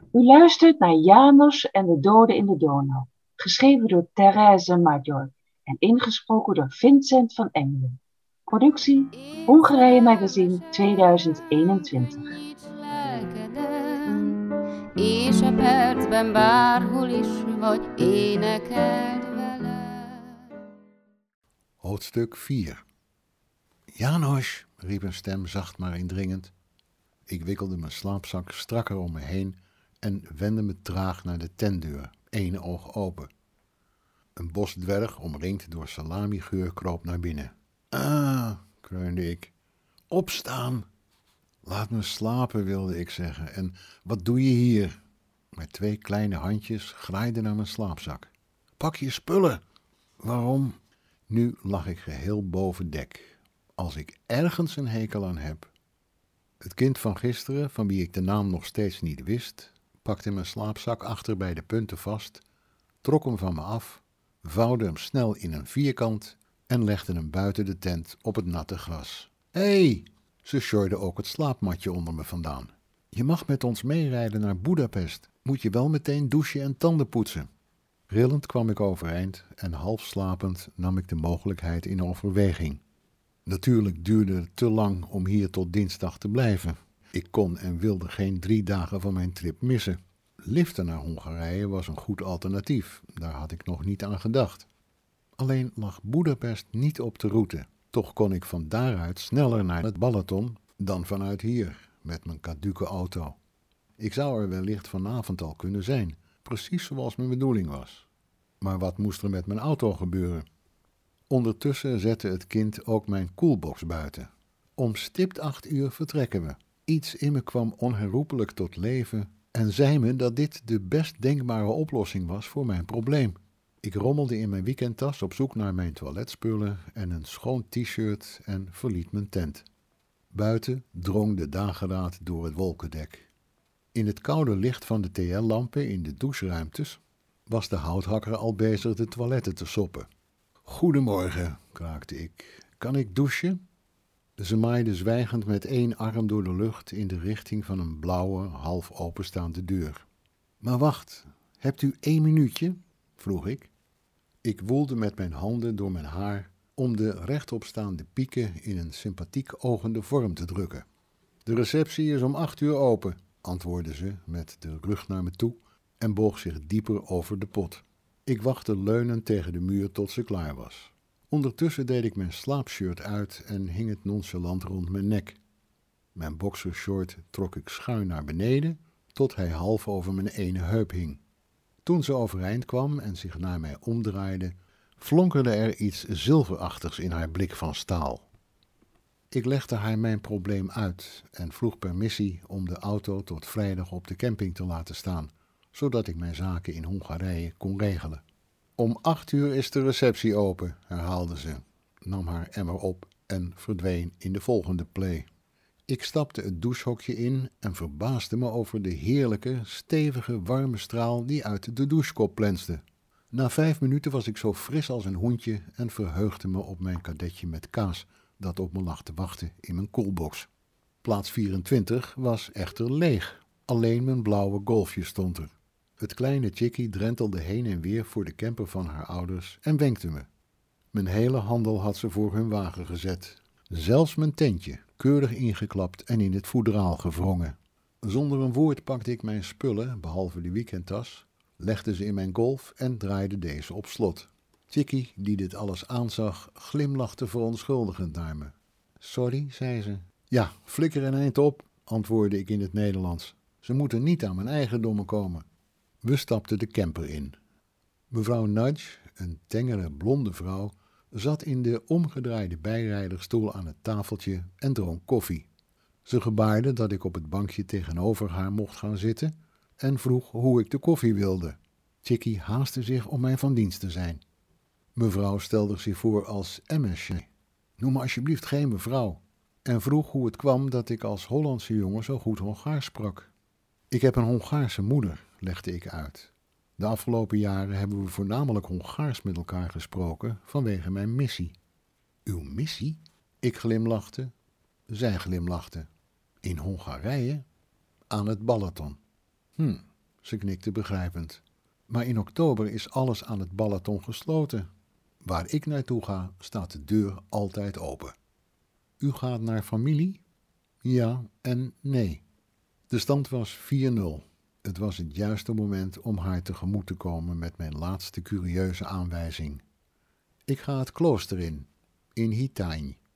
U luistert naar Janos en de doden in de Donau, geschreven door Therese Major en ingesproken door Vincent van Engelen. Productie Hongarije Magazine 2021. Nyits lelkedet, és a percben bárhol is vagy, énekeld vele. Hoofdstuk 4. Janos, riep een stem zacht maar indringend. Ik wikkelde mijn slaapzak strakker om me heen en wendde me traag naar de tentdeur, één oog open. Een bosdwerg, omringd door salamigeur, kroop naar binnen. Ah, kreunde ik. Opstaan! Laat me slapen, wilde ik zeggen. En wat doe je hier? Mijn 2 kleine handjes graaiden naar mijn slaapzak. Pak je spullen! Waarom? Nu lag ik geheel boven dek. Als ik ergens een hekel aan heb. Het kind van gisteren, van wie ik de naam nog steeds niet wist, pakte mijn slaapzak achter bij de punten vast, trok hem van me af, vouwde hem snel in een vierkant en legde hem buiten de tent op het natte gras. Hé! Ze sjorde ook het slaapmatje onder me vandaan. Je mag met ons meerijden naar Budapest. Moet je wel meteen douchen en tanden poetsen. Rillend kwam ik overeind en half slapend nam ik de mogelijkheid in overweging. Natuurlijk duurde het te lang om hier tot dinsdag te blijven. Ik kon en wilde geen 3 dagen van mijn trip missen. Liften naar Hongarije was een goed alternatief, daar had ik nog niet aan gedacht. Alleen lag Budapest niet op de route. Toch kon ik van daaruit sneller naar het Balaton dan vanuit hier, met mijn caduce auto. Ik zou er wellicht vanavond al kunnen zijn, precies zoals mijn bedoeling was. Maar wat moest er met mijn auto gebeuren? Ondertussen zette het kind ook mijn koelbox buiten. Om stipt 8 uur vertrekken we. Iets in me kwam onherroepelijk tot leven en zei me dat dit de best denkbare oplossing was voor mijn probleem. Ik rommelde in mijn weekendtas op zoek naar mijn toiletspullen en een schoon t-shirt en verliet mijn tent. Buiten drong de dageraad door het wolkendek. In het koude licht van de TL-lampen in de doucheruimtes was de houthakker al bezig de toiletten te soppen. Goedemorgen, kraakte ik. Kan ik douchen? Ze maaide zwijgend met 1 arm door de lucht in de richting van een blauwe, half openstaande deur. Maar wacht, hebt u 1 minuutje? Vroeg ik. Ik woelde met mijn handen door mijn haar om de rechtopstaande pieken in een sympathiek ogende vorm te drukken. De receptie is om 8 uur open, antwoordde ze met de rug naar me toe en boog zich dieper over de pot. Ik wachtte leunend tegen de muur tot ze klaar was. Ondertussen deed ik mijn slaapshirt uit en hing het nonchalant rond mijn nek. Mijn boxershort trok ik schuin naar beneden, tot hij half over mijn ene heup hing. Toen ze overeind kwam en zich naar mij omdraaide, flonkerde er iets zilverachtigs in haar blik van staal. Ik legde haar mijn probleem uit en vroeg permissie om de auto tot vrijdag op de camping te laten staan, zodat ik mijn zaken in Hongarije kon regelen. Om 8 uur is de receptie open, herhaalde ze, nam haar emmer op en verdween in de volgende play. Ik stapte het douchehokje in en verbaasde me over de heerlijke, stevige, warme straal die uit de douchekop plensde. Na 5 minuten was ik zo fris als een hoentje en verheugde me op mijn kadetje met kaas dat op me lag te wachten in mijn koelbox. Plaats 24 was echter leeg, alleen mijn blauwe golfje stond er. Het kleine chickie drentelde heen en weer voor de camper van haar ouders en wenkte me. Mijn hele handel had ze voor hun wagen gezet. Zelfs mijn tentje, keurig ingeklapt en in het voederaal gewrongen. Zonder een woord pakte ik mijn spullen, behalve de weekendtas, legde ze in mijn golf en draaide deze op slot. Chickie, die dit alles aanzag, glimlachte verontschuldigend naar me. Sorry, zei ze. Ja, flikker een eind op, antwoordde ik in het Nederlands. Ze moeten niet aan mijn eigendommen komen. We stapten de camper in. Mevrouw Nudge, een tengere blonde vrouw, zat in de omgedraaide bijrijderstoel aan het tafeltje en dronk koffie. Ze gebaarde dat ik op het bankje tegenover haar mocht gaan zitten en vroeg hoe ik de koffie wilde. Chickie haastte zich om mij van dienst te zijn. Mevrouw stelde zich voor als Emmesje. Noem me alsjeblieft geen mevrouw. En vroeg hoe het kwam dat ik als Hollandse jongen zo goed Hongaars sprak. Ik heb een Hongaarse moeder, legde ik uit. De afgelopen jaren hebben we voornamelijk Hongaars met elkaar gesproken vanwege mijn missie. Uw missie? Ik glimlachte. Zij glimlachte. In Hongarije? Aan het Balaton. Ze knikte begrijpend. Maar in oktober is alles aan het Balaton gesloten. Waar ik naartoe ga, staat de deur altijd open. U gaat naar familie? Ja en nee. De stand was 4-0. Het was het juiste moment om haar tegemoet te komen met mijn laatste curieuze aanwijzing. Ik ga het klooster in Hitagne.